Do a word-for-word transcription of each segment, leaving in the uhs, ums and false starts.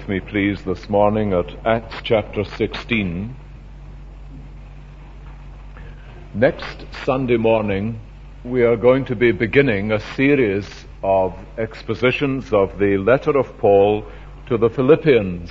with me, please, this morning at Acts chapter sixteen. Next Sunday morning, we are going to be beginning a series of expositions of the letter of Paul to the Philippians.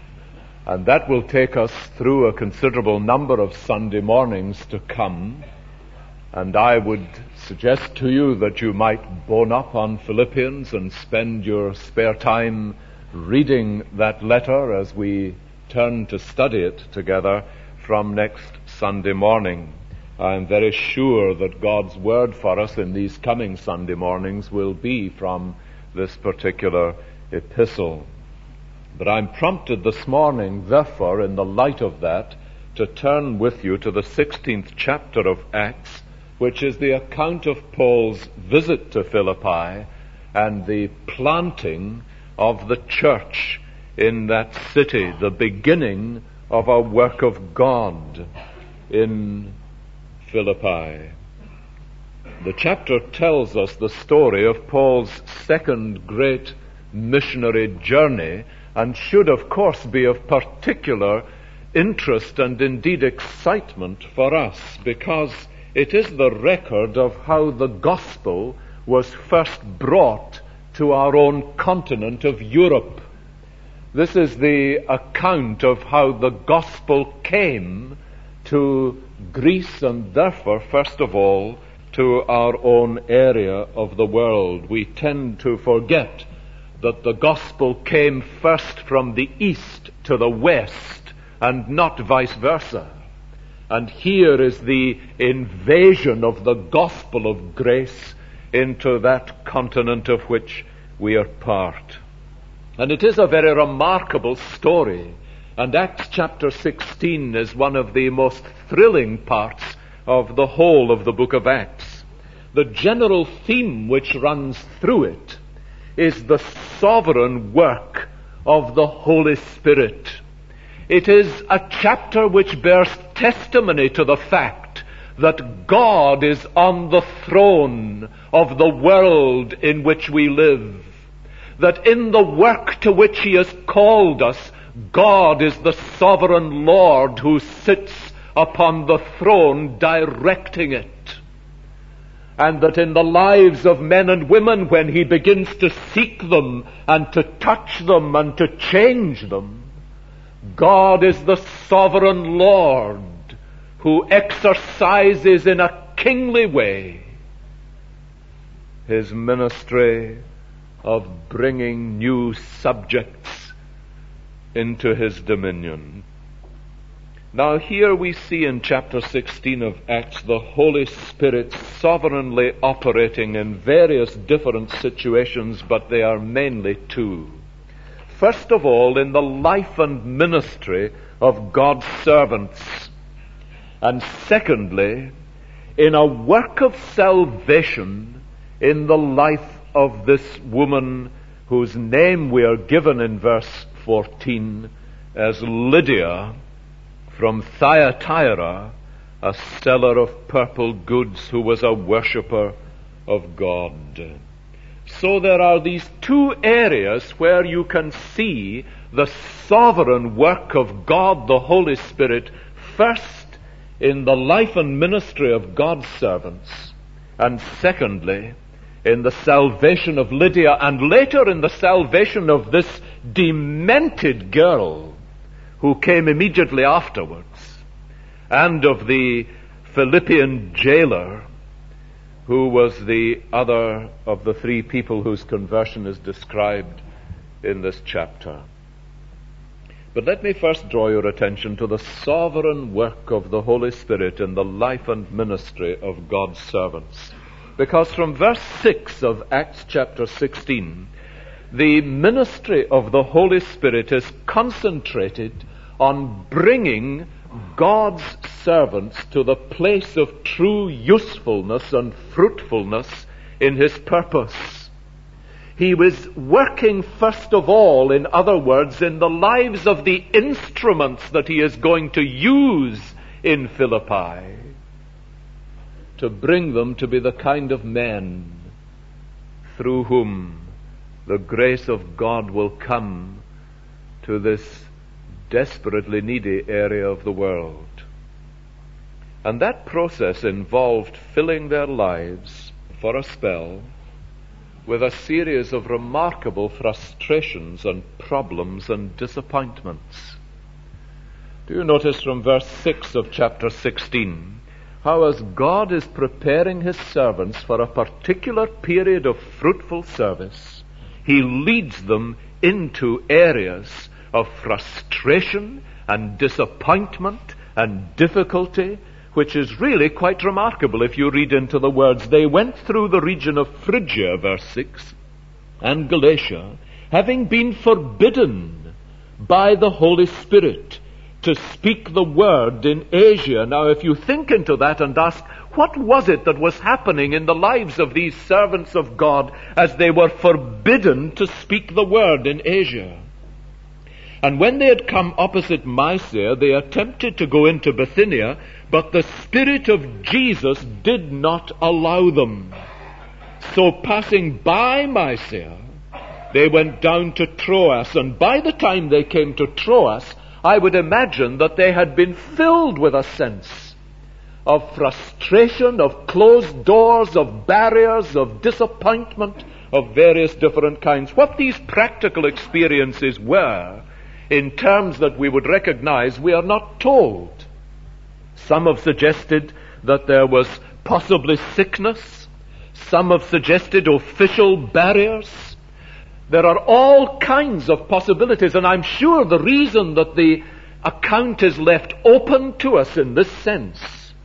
And that will take us through a considerable number of Sunday mornings to come. And I would suggest to you that you might bone up on Philippians and spend your spare time reading that letter as we turn to study it together from next Sunday morning. I am very sure that God's word for us in these coming Sunday mornings will be from this particular epistle. But I'm prompted this morning, therefore, in the light of that, to turn with you to the sixteenth chapter of Acts, which is the account of Paul's visit to Philippi and the planting of the church in that city, the beginning of a work of God in Philippi. The chapter tells us the story of Paul's second great missionary journey and should, of course, be of particular interest and indeed excitement for us, because it is the record of how the gospel was first brought to our own continent of Europe. This is the account of how the gospel came to Greece and therefore, first of all, to our own area of the world. We tend to forget that the gospel came first from the east to the west and not vice versa. And here is the invasion of the gospel of grace into that continent of which we are part. And it is a very remarkable story. And Acts chapter sixteen is one of the most thrilling parts of the whole of the book of Acts. The general theme which runs through it is the sovereign work of the Holy Spirit. It is a chapter which bears testimony to the fact that God is on the throne of the world in which we live. That in the work to which He has called us, God is the sovereign Lord who sits upon the throne directing it. And that in the lives of men and women, when He begins to seek them and to touch them and to change them, God is the sovereign Lord who exercises in a kingly way His ministry of bringing new subjects into His dominion. Now here we see in chapter sixteen of Acts the Holy Spirit sovereignly operating in various different situations, but they are mainly two. First of all, in the life and ministry of God's servants. And secondly, in a work of salvation in the life of this woman whose name we are given in verse fourteen as Lydia from Thyatira, a seller of purple goods who was a worshipper of God. So there are these two areas where you can see the sovereign work of God, the Holy Spirit, first in the life and ministry of God's servants, and secondly, in the salvation of Lydia, and later in the salvation of this demented girl who came immediately afterwards, and of the Philippian jailer, who was the other of the three people whose conversion is described in this chapter. But let me first draw your attention to the sovereign work of the Holy Spirit in the life and ministry of God's servants. Because from verse six of Acts chapter sixteen, the ministry of the Holy Spirit is concentrated on bringing God's servants to the place of true usefulness and fruitfulness in His purpose. He was working first of all, in other words, in the lives of the instruments that He is going to use in Philippi to bring them to be the kind of men through whom the grace of God will come to this desperately needy area of the world. And that process involved filling their lives for a spell with a series of remarkable frustrations and problems and disappointments. Do you notice from verse six of chapter sixteen how, as God is preparing his servants for a particular period of fruitful service, he leads them into areas of frustration and disappointment and difficulty, which is really quite remarkable if you read into the words. They went through the region of Phrygia, verse six, and Galatia, having been forbidden by the Holy Spirit to speak the word in Asia. Now, if you think into that and ask, what was it that was happening in the lives of these servants of God as they were forbidden to speak the word in Asia? And when they had come opposite Mysia, they attempted to go into Bithynia, but the Spirit of Jesus did not allow them. So passing by Mysia, they went down to Troas, and by the time they came to Troas, I would imagine that they had been filled with a sense of frustration, of closed doors, of barriers, of disappointment, of various different kinds. What these practical experiences were, in terms that we would recognize, we are not told. Some have suggested that there was possibly sickness. Some have suggested official barriers. There are all kinds of possibilities, and I'm sure the reason that the account is left open to us in this sense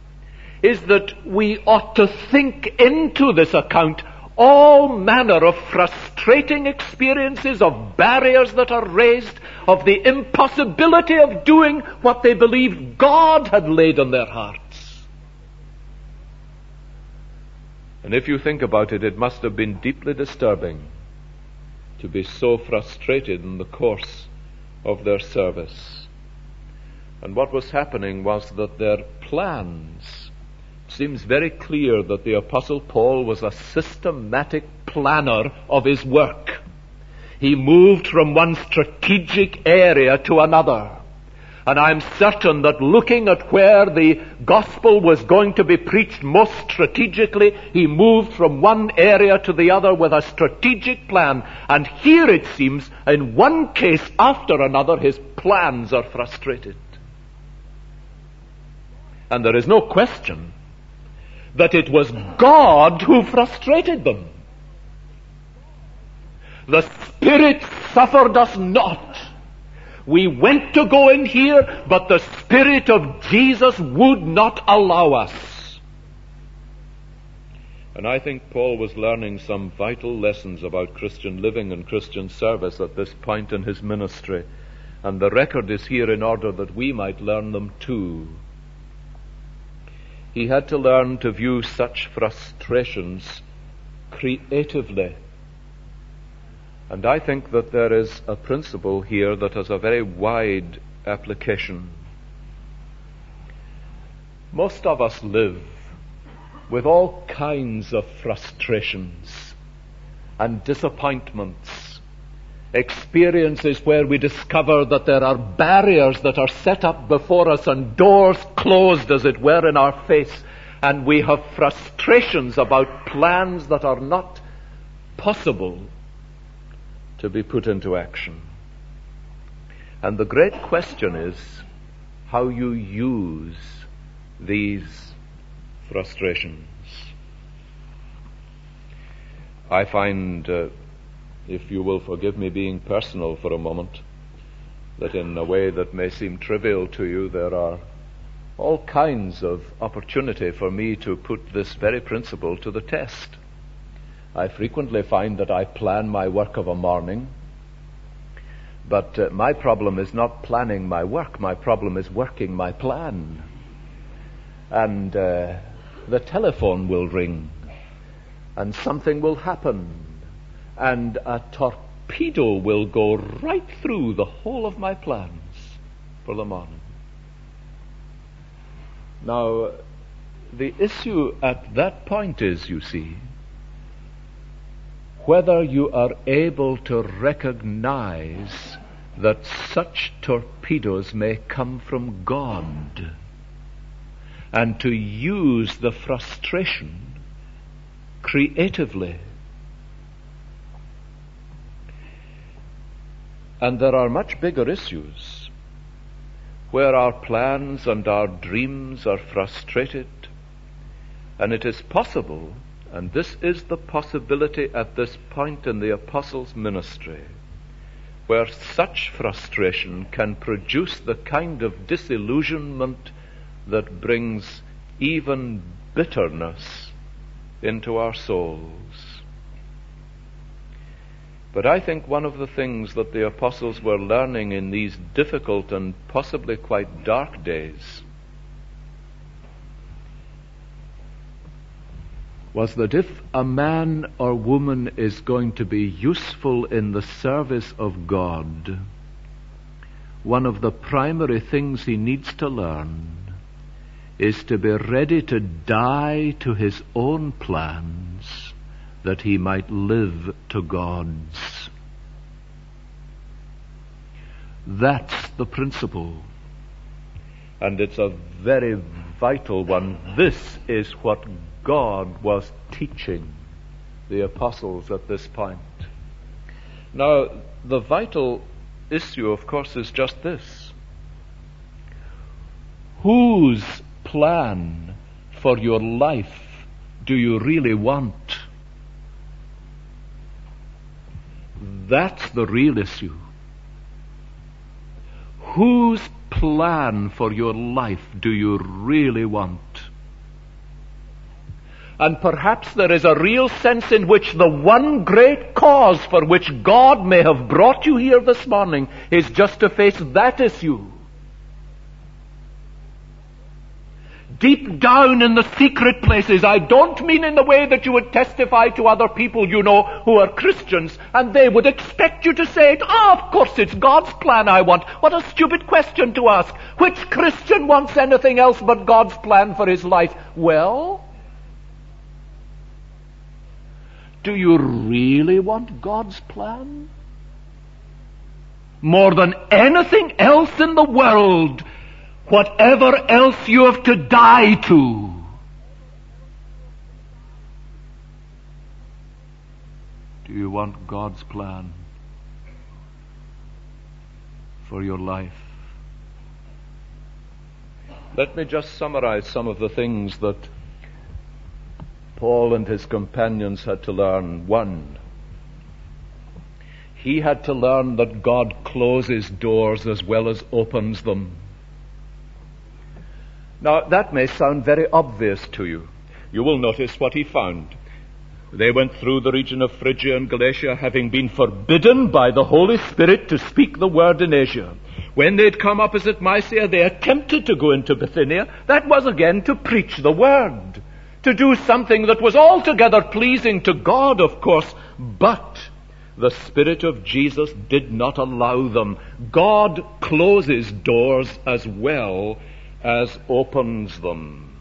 is that we ought to think into this account all manner of frustrating experiences, of barriers that are raised, of the impossibility of doing what they believed God had laid on their hearts. And if you think about it, it must have been deeply disturbing to be so frustrated in the course of their service. And what was happening was that their plans, it seems very clear that the Apostle Paul was a systematic planner of his work. He moved from one strategic area to another. And I'm certain that looking at where the gospel was going to be preached most strategically, he moved from one area to the other with a strategic plan. And here it seems, in one case after another, his plans are frustrated. And there is no question that it was God who frustrated them. The Spirit suffered us not. We went to go in here, but the Spirit of Jesus would not allow us. And I think Paul was learning some vital lessons about Christian living and Christian service at this point in his ministry. And the record is here in order that we might learn them too. He had to learn to view such frustrations creatively. And I think that there is a principle here that has a very wide application. Most of us live with all kinds of frustrations and disappointments, experiences where we discover that there are barriers that are set up before us and doors closed, as it were, in our face, and we have frustrations about plans that are not possible to be put into action. And the great question is how you use these frustrations. I find, uh, if you will forgive me being personal for a moment, that in a way that may seem trivial to you, there are all kinds of opportunity for me to put this very principle to the test. I frequently find that I plan my work of a morning, but uh, my problem is not planning my work. My problem is working my plan. And uh, the telephone will ring, and something will happen, and a torpedo will go right through the whole of my plans for the morning. Now, the issue at that point is, you see, whether you are able to recognize that such torpedoes may come from God, and to use the frustration creatively. And there are much bigger issues where our plans and our dreams are frustrated, and it is possible, and this is the possibility at this point in the apostles' ministry, where such frustration can produce the kind of disillusionment that brings even bitterness into our souls. But I think one of the things that the apostles were learning in these difficult and possibly quite dark days was that if a man or woman is going to be useful in the service of God, one of the primary things he needs to learn is to be ready to die to his own plans that he might live to God's. That's the principle. And it's a very vital one. This is what God was teaching the apostles at this point. Now, the vital issue, of course, is just this. Whose plan for your life do you really want? That's the real issue. Whose plan for your life do you really want? And perhaps there is a real sense in which the one great cause for which God may have brought you here this morning is just to face that issue. Deep down in the secret places, I don't mean in the way that you would testify to other people you know who are Christians, and they would expect you to say it. Ah, oh, of course it's God's plan I want. What a stupid question to ask. Which Christian wants anything else but God's plan for his life? Well, do you really want God's plan? More than anything else in the world, whatever else you have to die to. Do you want God's plan for your life? Let me just summarize some of the things that Paul and his companions had to learn. One, he had to learn that God closes doors as well as opens them. Now, that may sound very obvious to you. You will notice what he found. They went through the region of Phrygia and Galatia, having been forbidden by the Holy Spirit to speak the word in Asia. When they'd come opposite Mysia, they attempted to go into Bithynia. That was again to preach the word, to do something that was altogether pleasing to God, of course, but the Spirit of Jesus did not allow them. God closes doors as well as opens them.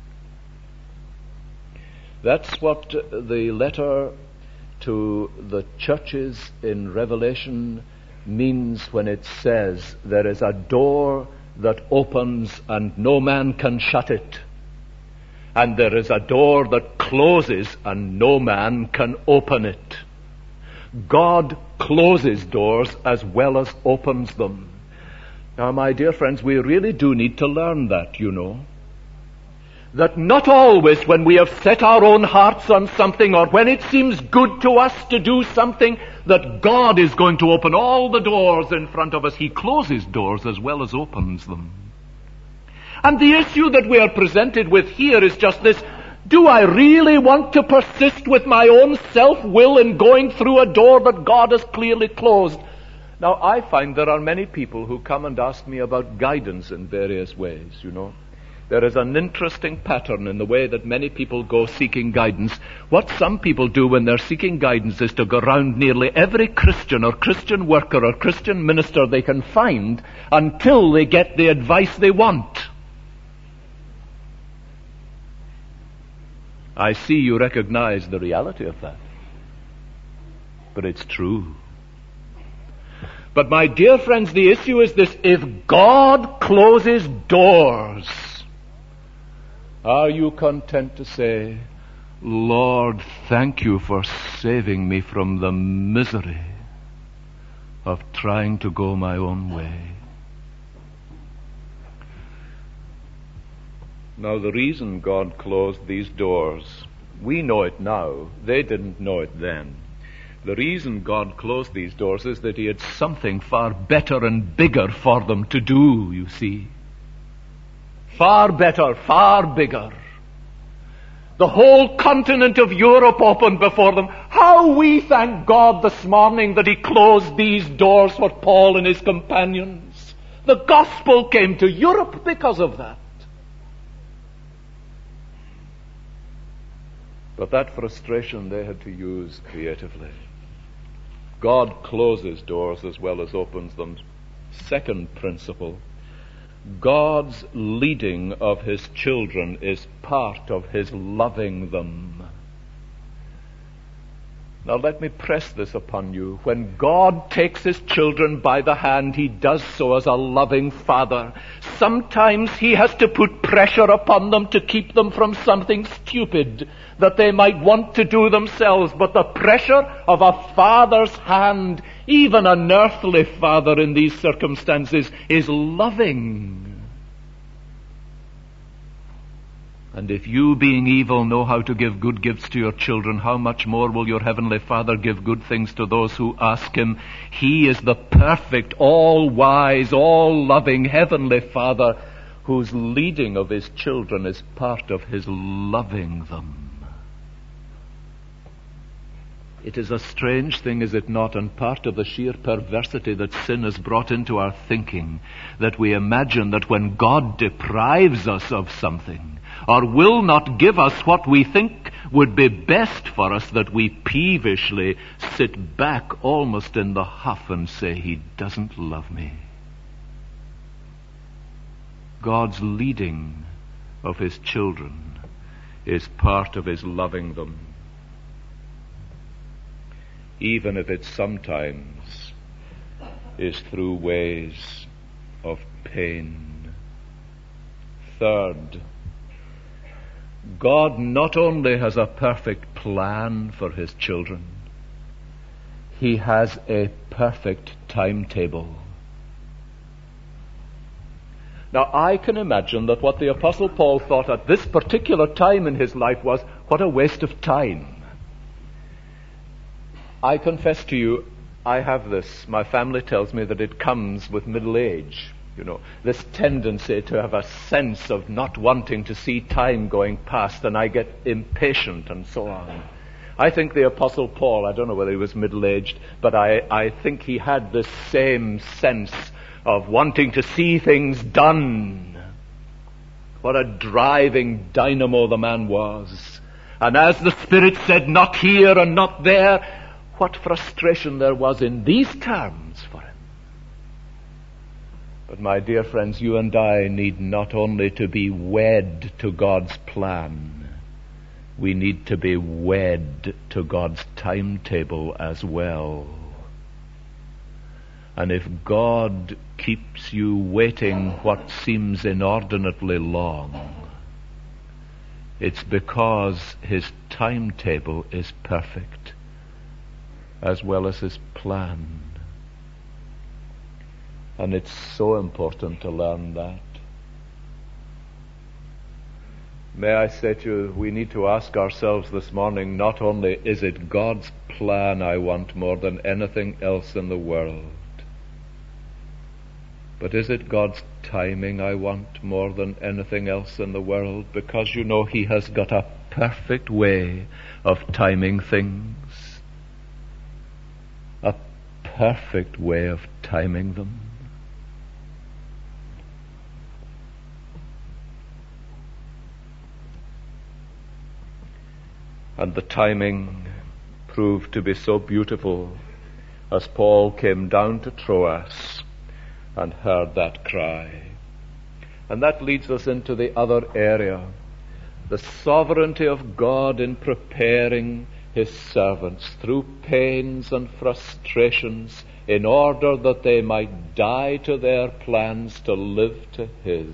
That's what the letter to the churches in Revelation means when it says there is a door that opens and no man can shut it, and there is a door that closes and no man can open it. God closes doors as well as opens them. Now, my dear friends, we really do need to learn that, you know. That not always when we have set our own hearts on something, or when it seems good to us to do something, that God is going to open all the doors in front of us. He closes doors as well as opens them. And the issue that we are presented with here is just this. Do I really want to persist with my own self-will in going through a door that God has clearly closed? Now, I find there are many people who come and ask me about guidance in various ways, you know. There is an interesting pattern in the way that many people go seeking guidance. What some people do when they're seeking guidance is to go around nearly every Christian or Christian worker or Christian minister they can find until they get the advice they want. I see you recognize the reality of that. But it's true. But my dear friends, the issue is this: if God closes doors, are you content to say, Lord, thank you for saving me from the misery of trying to go my own way? Now, the reason God closed these doors, we know it now. They didn't know it then. The reason God closed these doors is that He had something far better and bigger for them to do, you see. Far better, far bigger. The whole continent of Europe opened before them. How we thank God this morning that He closed these doors for Paul and his companions. The gospel came to Europe because of that. But that frustration they had to use creatively. God closes doors as well as opens them. Second principle: God's leading of His children is part of His loving them. Now let me press this upon you. When God takes His children by the hand, He does so as a loving Father. Sometimes He has to put pressure upon them to keep them from something stupid that they might want to do themselves. But the pressure of a father's hand, even an earthly father in these circumstances, is loving. And if you, being evil, know how to give good gifts to your children, how much more will your heavenly Father give good things to those who ask Him? He is the perfect, all-wise, all-loving heavenly Father whose leading of His children is part of His loving them. It is a strange thing, is it not, and part of the sheer perversity that sin has brought into our thinking, that we imagine that when God deprives us of something, or will not give us what we think would be best for us, that we peevishly sit back almost in the huff and say, He doesn't love me. God's leading of His children is part of His loving them, even if it sometimes is through ways of pain. Third, God not only has a perfect plan for His children, He has a perfect timetable. Now, I can imagine that what the Apostle Paul thought at this particular time in his life was, what a waste of time. I confess to you, I have this. My family tells me that it comes with middle age. You know, this tendency to have a sense of not wanting to see time going past, and I get impatient and so on. I think the Apostle Paul, I don't know whether he was middle-aged, but I, I think he had this same sense of wanting to see things done. What a driving dynamo the man was. And as the Spirit said, not here and not there, what frustration there was in these terms for him. But my dear friends, you and I need not only to be wed to God's plan, we need to be wed to God's timetable as well. And if God keeps you waiting what seems inordinately long, it's because His timetable is perfect, as well as His plan. And it's so important to learn that. May I say to you, we need to ask ourselves this morning, not only is it God's plan I want more than anything else in the world, but is it God's timing I want more than anything else in the world? Because you know He has got a perfect way of timing things. A perfect way of timing them. And the timing proved to be so beautiful as Paul came down to Troas and heard that cry. And that leads us into the other area, the sovereignty of God in preparing His servants through pains and frustrations in order that they might die to their plans to live to his.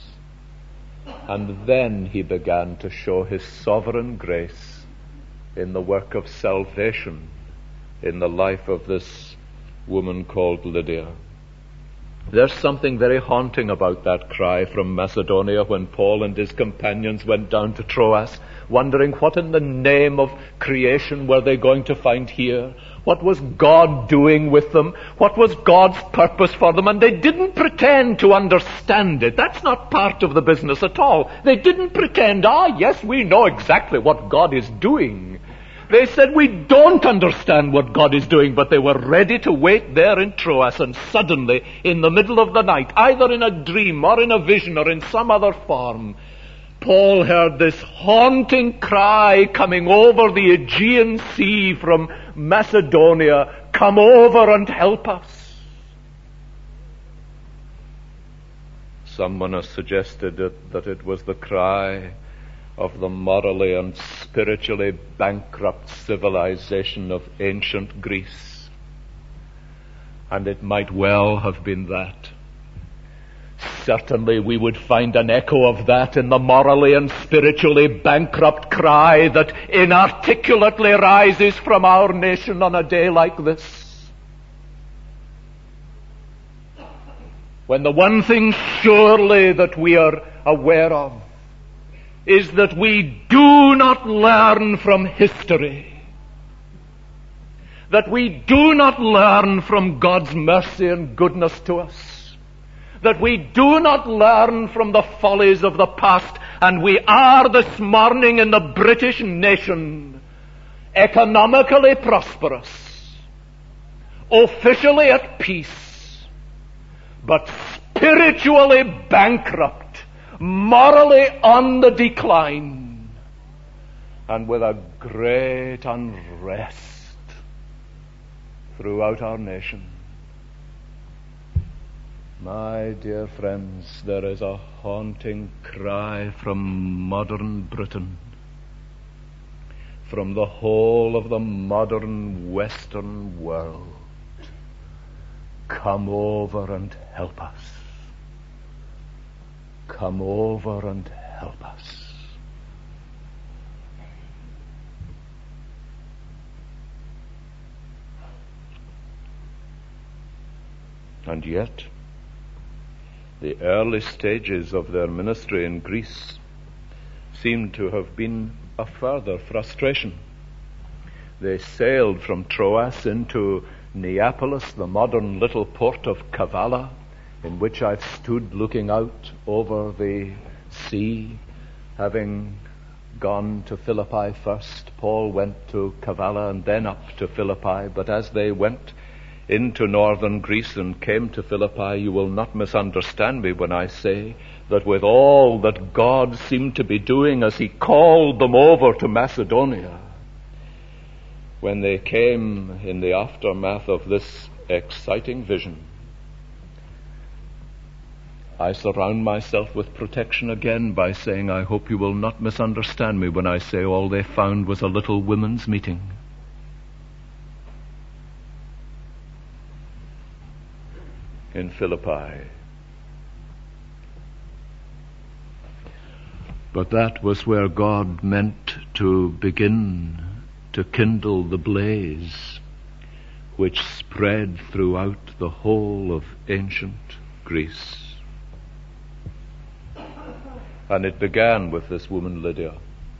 And then he began to show his sovereign grace in the work of salvation in the life of this woman called Lydia. There's something very haunting about that cry from Macedonia when Paul and his companions went down to Troas, wondering what in the name of creation were they going to find here? What was God doing with them? What was God's purpose for them? And they didn't pretend to understand it. That's not part of the business at all. They didn't pretend, ah, yes, we know exactly what God is doing. They said, we don't understand what God is doing, but they were ready to wait there in Troas, and suddenly, in the middle of the night, either in a dream or in a vision or in some other form, Paul heard this haunting cry coming over the Aegean Sea from Macedonia, "Come over and help us." Someone has suggested it, that it was the cry of the morally and spiritually bankrupt civilization of ancient Greece. And it might well have been that. Certainly we would find an echo of that in the morally and spiritually bankrupt cry that inarticulately rises from our nation on a day like this. When the one thing surely that we are aware of is that we do not learn from history, that we do not learn from God's mercy and goodness to us, that we do not learn from the follies of the past, and we are this morning in the British nation economically prosperous, officially at peace, but spiritually bankrupt, morally on the decline, and with a great unrest throughout our nation. My dear friends, there is a haunting cry from modern Britain, from the whole of the modern Western world. Come over and help us. Come over and help us. And yet, the early stages of their ministry in Greece seem to have been a further frustration. They sailed from Troas into Neapolis, the modern little port of Kavala, in which I've stood looking out over the sea. Having gone to Philippi first, Paul went to Kavala and then up to Philippi. But as they went into northern Greece and came to Philippi, you will not misunderstand me when I say that with all that God seemed to be doing as he called them over to Macedonia, when they came in the aftermath of this exciting vision, I surround myself with protection again by saying, I hope you will not misunderstand me when I say all they found was a little women's meeting. In Philippi. But that was where God meant to begin to kindle the blaze which spread throughout the whole of ancient Greece. And it began with this woman Lydia.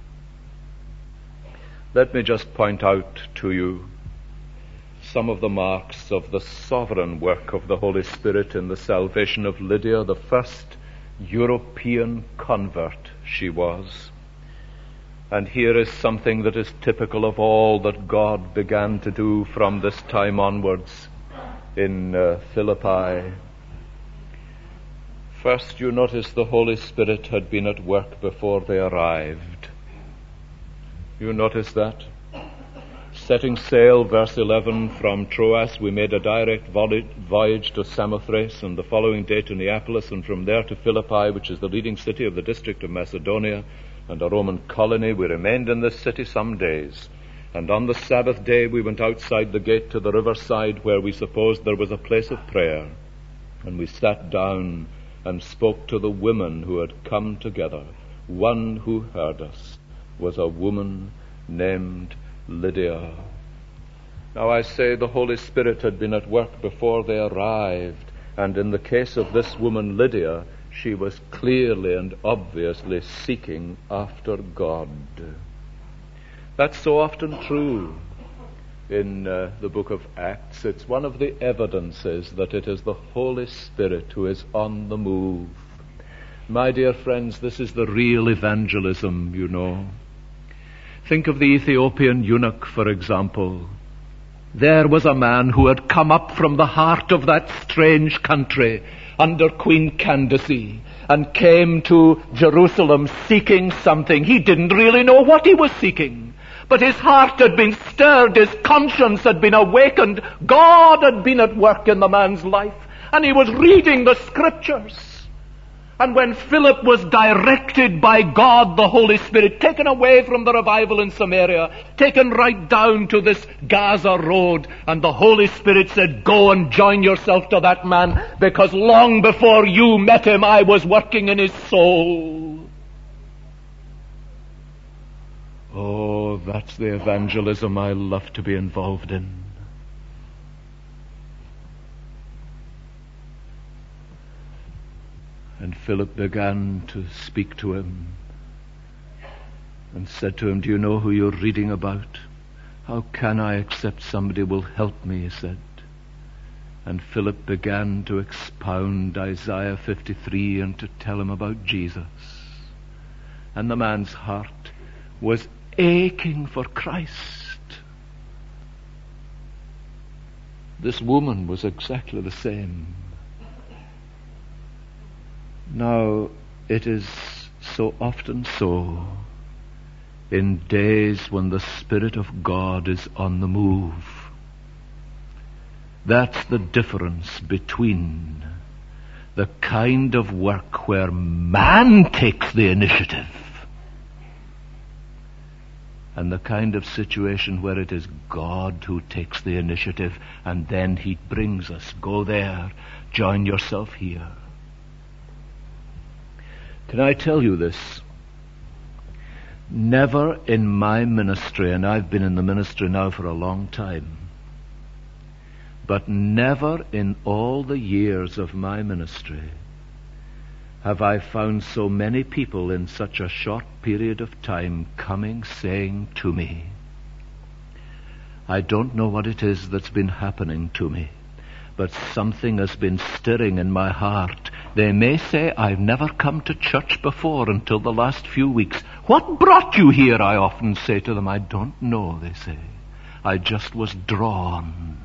Let me just point out to you some of the marks of the sovereign work of the Holy Spirit in the salvation of Lydia, the first European convert she was. And here is something that is typical of all that God began to do from this time onwards in uh, Philippi. First, you notice the Holy Spirit had been at work before they arrived. You notice that? Setting sail, verse eleven, from Troas, we made a direct voyage to Samothrace, and the following day to Neapolis, and from there to Philippi, which is the leading city of the district of Macedonia, and a Roman colony. We remained in this city some days. And on the Sabbath day we went outside the gate to the riverside where we supposed there was a place of prayer. And we sat down and spoke to the women who had come together. One who heard us was a woman named Lydia. Now I say the Holy Spirit had been at work before they arrived, and in the case of this woman Lydia, she was clearly and obviously seeking after God. That's so often true in uh, the book of Acts. It's one of the evidences that it is the Holy Spirit who is on the move. My dear friends, this is the real evangelism, you know. Think of the Ethiopian eunuch, for example. There was a man who had come up from the heart of that strange country under Queen Candace and came to Jerusalem seeking something. He didn't really know what he was seeking, but his heart had been stirred, his conscience had been awakened. God had been at work in the man's life, and he was reading the scriptures. And when Philip was directed by God, the Holy Spirit, taken away from the revival in Samaria, taken right down to this Gaza road, and the Holy Spirit said, go and join yourself to that man, because long before you met him, I was working in his soul. Oh, that's the evangelism I love to be involved in. And Philip began to speak to him and said to him, do you know who you're reading about? How can I except somebody will help me, he said. And Philip began to expound Isaiah fifty-three and to tell him about Jesus. And the man's heart was aching for Christ. This woman was exactly the same. Now, it is so often so in days when the Spirit of God is on the move. That's the difference between the kind of work where man takes the initiative and the kind of situation where it is God who takes the initiative, and then he brings us, go there, join yourself here. Can I tell you this? Never in my ministry, and I've been in the ministry now for a long time, but never in all the years of my ministry have I found so many people in such a short period of time coming saying to me, I don't know what it is that's been happening to me, but something has been stirring in my heart. They may say, I've never come to church before until the last few weeks. What brought you here? I often say to them, I don't know, they say. I just was drawn.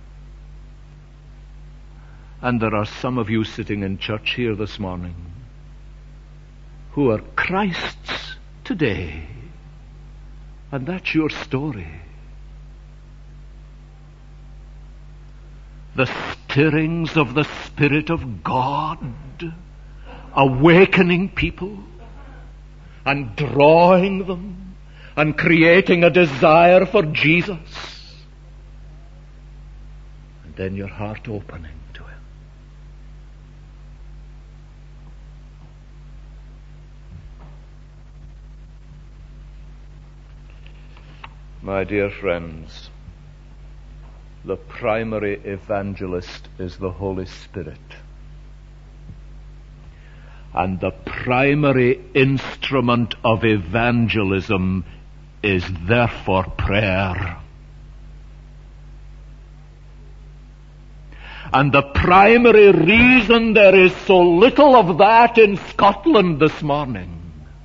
And there are some of you sitting in church here this morning who are Christ's today. And that's your story. The stirrings of the Spirit of God awakening people and drawing them and creating a desire for Jesus, and then your heart opening to Him. My dear friends, the primary evangelist is the Holy Spirit. And the primary instrument of evangelism is therefore prayer. And the primary reason there is so little of that in Scotland this morning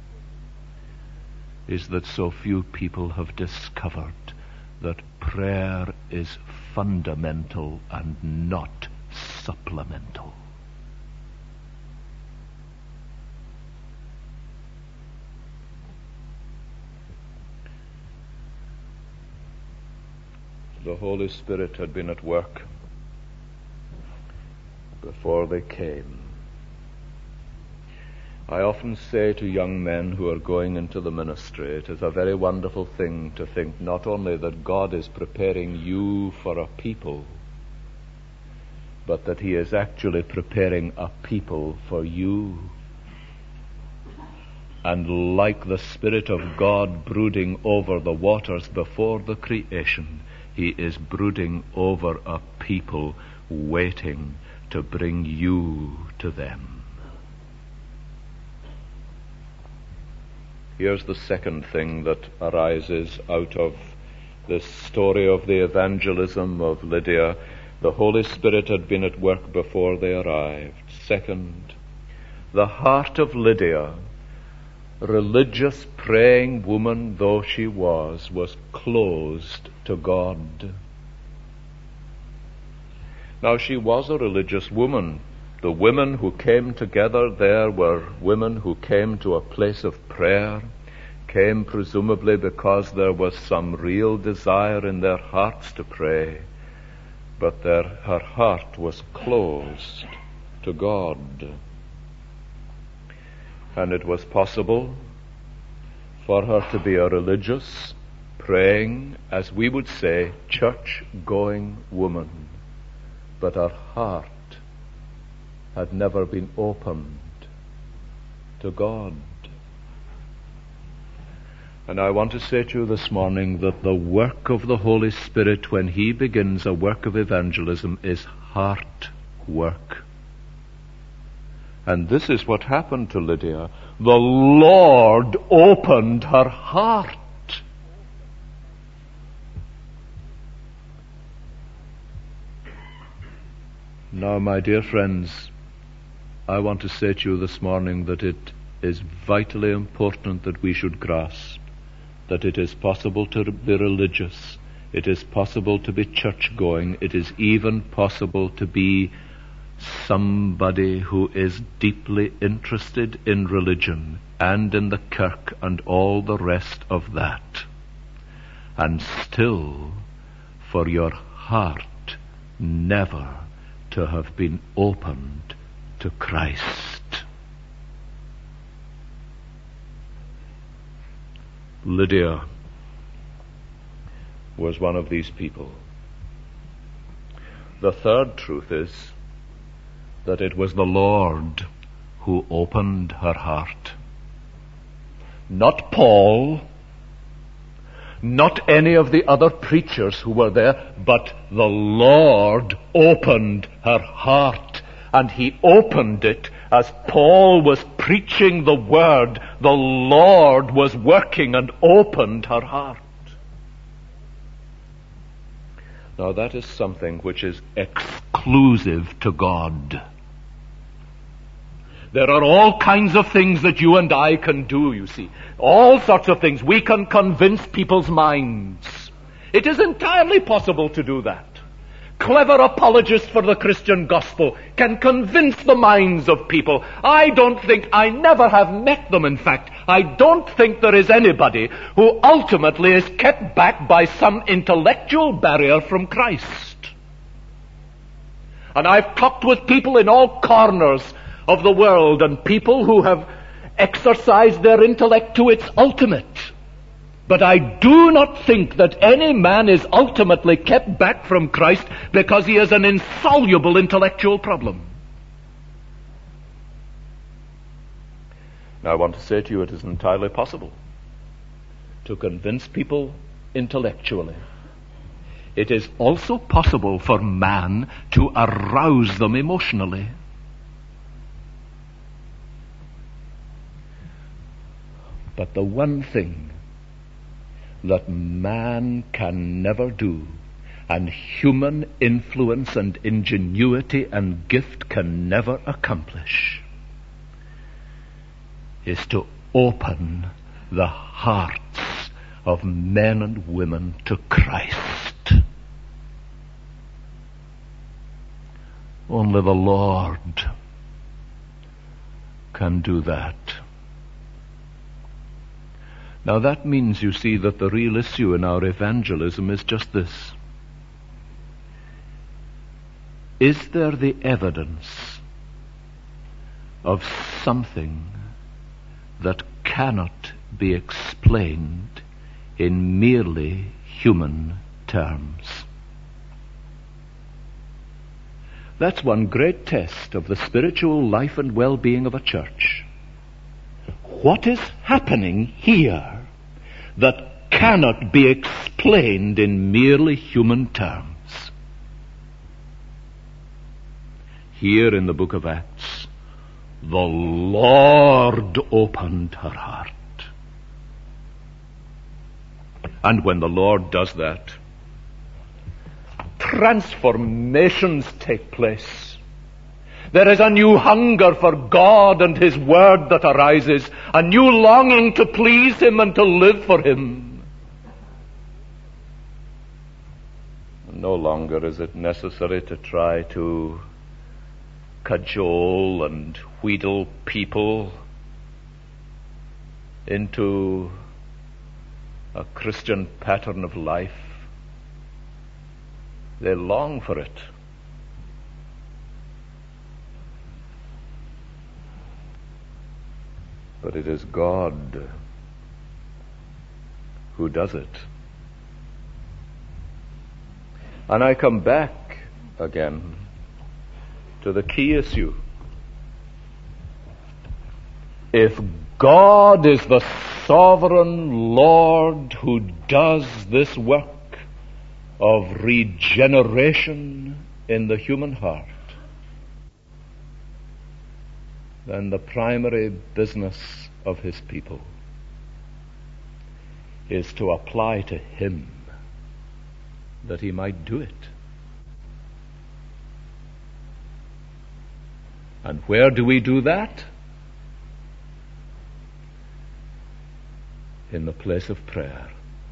is that so few people have discovered that prayer is fundamental and not supplemental. The Holy Spirit had been at work before they came. I often say to young men who are going into the ministry, it is a very wonderful thing to think not only that God is preparing you for a people, but that He is actually preparing a people for you. And like the Spirit of God brooding over the waters before the creation, He is brooding over a people waiting to bring you to them. Here's the second thing that arises out of this story of the evangelism of Lydia. The Holy Spirit had been at work before they arrived. Second, the heart of Lydia, religious, praying woman though she was, was closed to God. Now, she was a religious woman. The women who came together there were women who came to a place of prayer, came presumably because there was some real desire in their hearts to pray, but their, her heart was closed to God. And it was possible for her to be a religious, praying, as we would say, church-going woman, but her heart had never been opened to God. And I want to say to you this morning that the work of the Holy Spirit when He begins a work of evangelism is heart work. And this is what happened to Lydia. The Lord opened her heart. Now, my dear friends, I want to say to you this morning that it is vitally important that we should grasp that it is possible to be religious, it is possible to be church-going, it is even possible to be somebody who is deeply interested in religion and in the kirk and all the rest of that, and still for your heart never to have been opened to Christ. Lydia was one of these people. The third truth is that it was the Lord who opened her heart. Not Paul, not any of the other preachers who were there, but the Lord opened her heart. And He opened it as Paul was preaching the word. The Lord was working and opened her heart. Now that is something which is exclusive to God. There are all kinds of things that you and I can do, you see. All sorts of things. We can convince people's minds. It is entirely possible to do that. Clever apologists for the Christian gospel can convince the minds of people. I don't think, I never have met them in fact, I don't think there is anybody who ultimately is kept back by some intellectual barrier from Christ. And I've talked with people in all corners of the world, and people who have exercised their intellect to its ultimate. But I do not think that any man is ultimately kept back from Christ because he has an insoluble intellectual problem. Now I want to say to you, it is entirely possible to convince people intellectually. It is also possible for man to arouse them emotionally. But the one thing that man can never do, and human influence and ingenuity and gift can never accomplish, is to open the hearts of men and women to Christ. Only the Lord can do that. Now that means, you see, that the real issue in our evangelism is just this. Is there the evidence of something that cannot be explained in merely human terms. That's one great test of the spiritual life and well-being of a church. What is happening here that cannot be explained in merely human terms? Here in the book of Acts, the Lord opened her heart. And when the Lord does that, transformations take place. There is a new hunger for God and His Word that arises, a new longing to please Him and to live for Him. No longer is it necessary to try to cajole and wheedle people into a Christian pattern of life. They long for it. But it is God who does it. And I come back again to the key issue. If God is the sovereign Lord who does this work of regeneration in the human heart, then the primary business of His people is to apply to Him that He might do it. And where do we do that? In the place of prayer.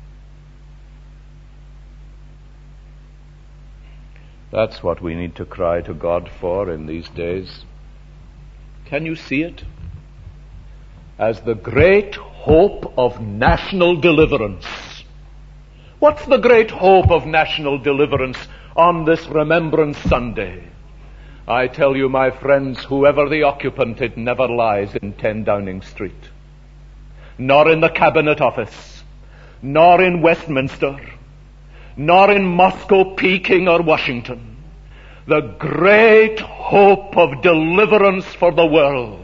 That's what we need to cry to God for in these days. Can you see it? As the great hope of national deliverance. What's the great hope of national deliverance on this Remembrance Sunday? I tell you, my friends, whoever the occupant, it never lies in ten Downing Street, nor in the Cabinet Office, nor in Westminster, nor in Moscow, Peking, or Washington. The great hope of deliverance for the world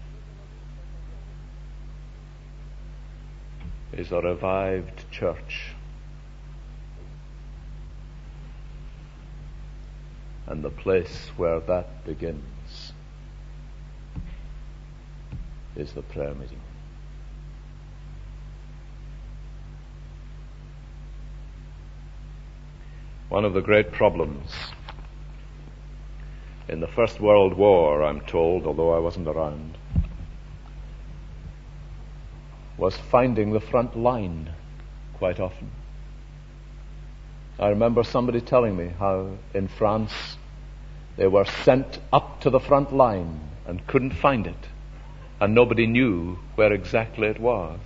is a revived church. And the place where that begins is the prayer meeting. One of the great problems in the First World War, I'm told, although I wasn't around, was finding the front line quite often. I remember somebody telling me how in France they were sent up to the front line and couldn't find it, and nobody knew where exactly it was.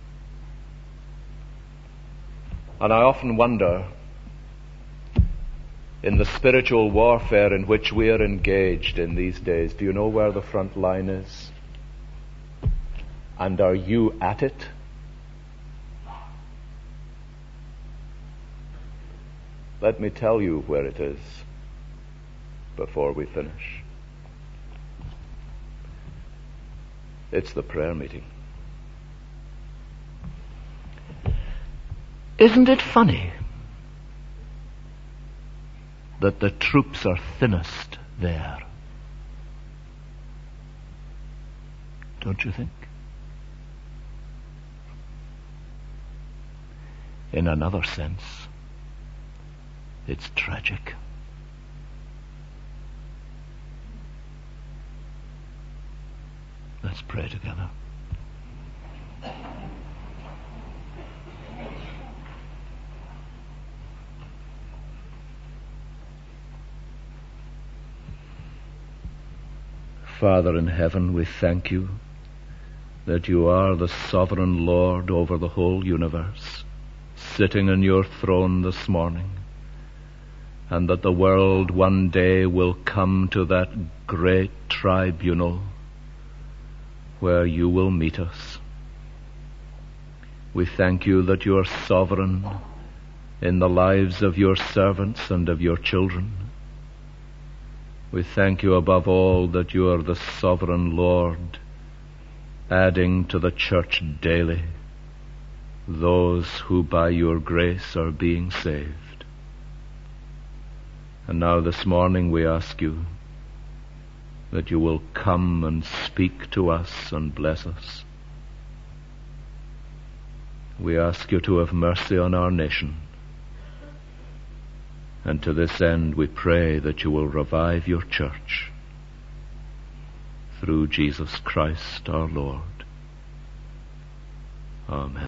And I often wonder, in the spiritual warfare in which we are engaged in these days, do you know where the front line is? And are you at it? Let me tell you where it is before we finish. It's the prayer meeting. Isn't it funny that the troops are thinnest there? Don't you think? In another sense, it's tragic. Let's pray together. Father in heaven, we thank you that you are the sovereign Lord over the whole universe, sitting on your throne this morning, and that the world one day will come to that great tribunal where you will meet us. We thank you that you are sovereign in the lives of your servants and of your children. We thank you above all that you are the sovereign Lord, adding to the church daily those who by your grace are being saved. And now this morning we ask you that you will come and speak to us and bless us. We ask you to have mercy on our nation. And to this end we pray that you will revive your church through Jesus Christ our Lord. Amen.